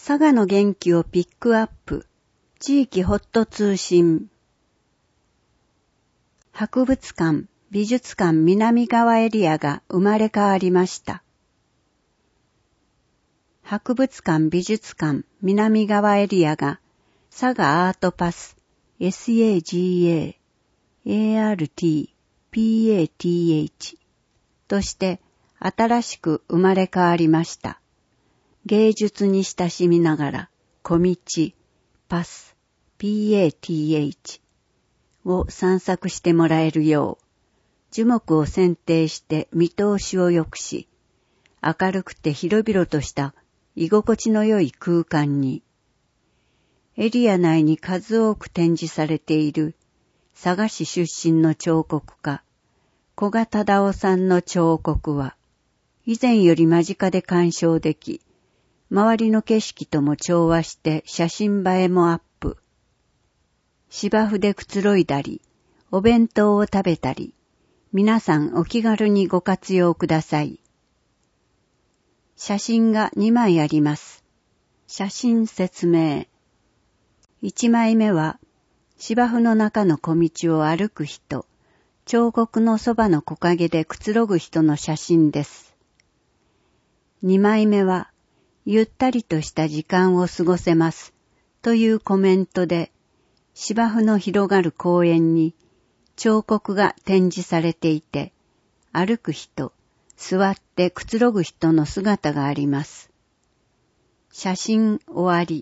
佐賀の元気をピックアップ、地域ホット通信。博物館、美術館南側エリアが生まれ変わりました。博物館、美術館南側エリアが佐賀アートパス SAGA、ART、PATH として新しく生まれ変わりました。芸術に親しみながら小道、パス、PATH を散策してもらえるよう、樹木を剪定して見通しを良くし、明るくて広々とした居心地の良い空間に、エリア内に数多く展示されている佐賀市出身の彫刻家、古賀忠夫さんの彫刻は、以前より間近で鑑賞でき、周りの景色とも調和して写真映えもアップ。芝生でくつろいだり、お弁当を食べたり、皆さんお気軽にご活用ください。写真が2枚あります。写真説明。1枚目は、芝生の中の小道を歩く人、彫刻のそばの木陰でくつろぐ人の写真です。2枚目は、ゆったりとした時間を過ごせますというコメントで、芝生の広がる公園に彫刻が展示されていて、歩く人、座ってくつろぐ人の姿があります。写真終わり。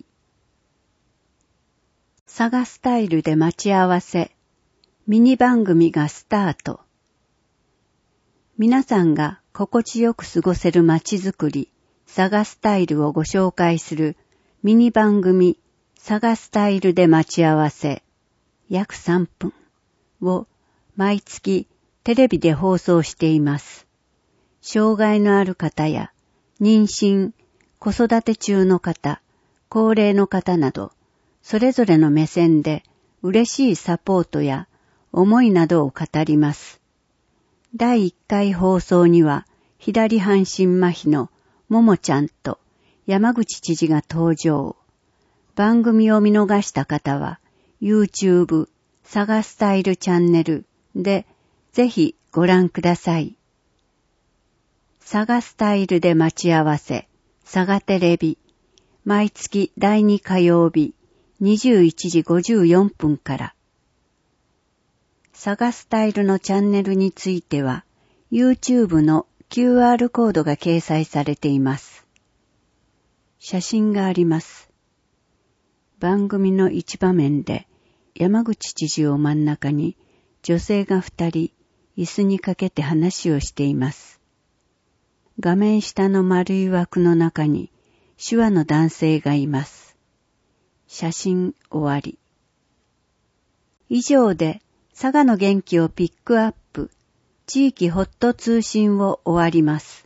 佐賀スタイルで待ち合わせ、ミニ番組がスタート。皆さんが心地よく過ごせる街づくり、佐賀スタイルをご紹介するミニ番組佐賀スタイルで待ち合わせ約3分を毎月テレビで放送しています。障害のある方や妊娠、子育て中の方、高齢の方などそれぞれの目線で嬉しいサポートや思いなどを語ります。第1回放送には左半身麻痺のももちゃんと山口知事が登場。番組を見逃した方は YouTube 佐賀スタイルチャンネルでぜひご覧ください。佐賀スタイルで待ち合わせ佐賀テレビ毎月第2火曜日21時54分から佐賀スタイルのチャンネルについては YouTube のQR コードが掲載されています。写真があります。番組の一場面で山口知事を真ん中に女性が2人椅子にかけて話をしています。画面下の丸い枠の中に手話の男性がいます。写真終わり。以上で佐賀の元気をピックアップ地域ホット通信を終わります。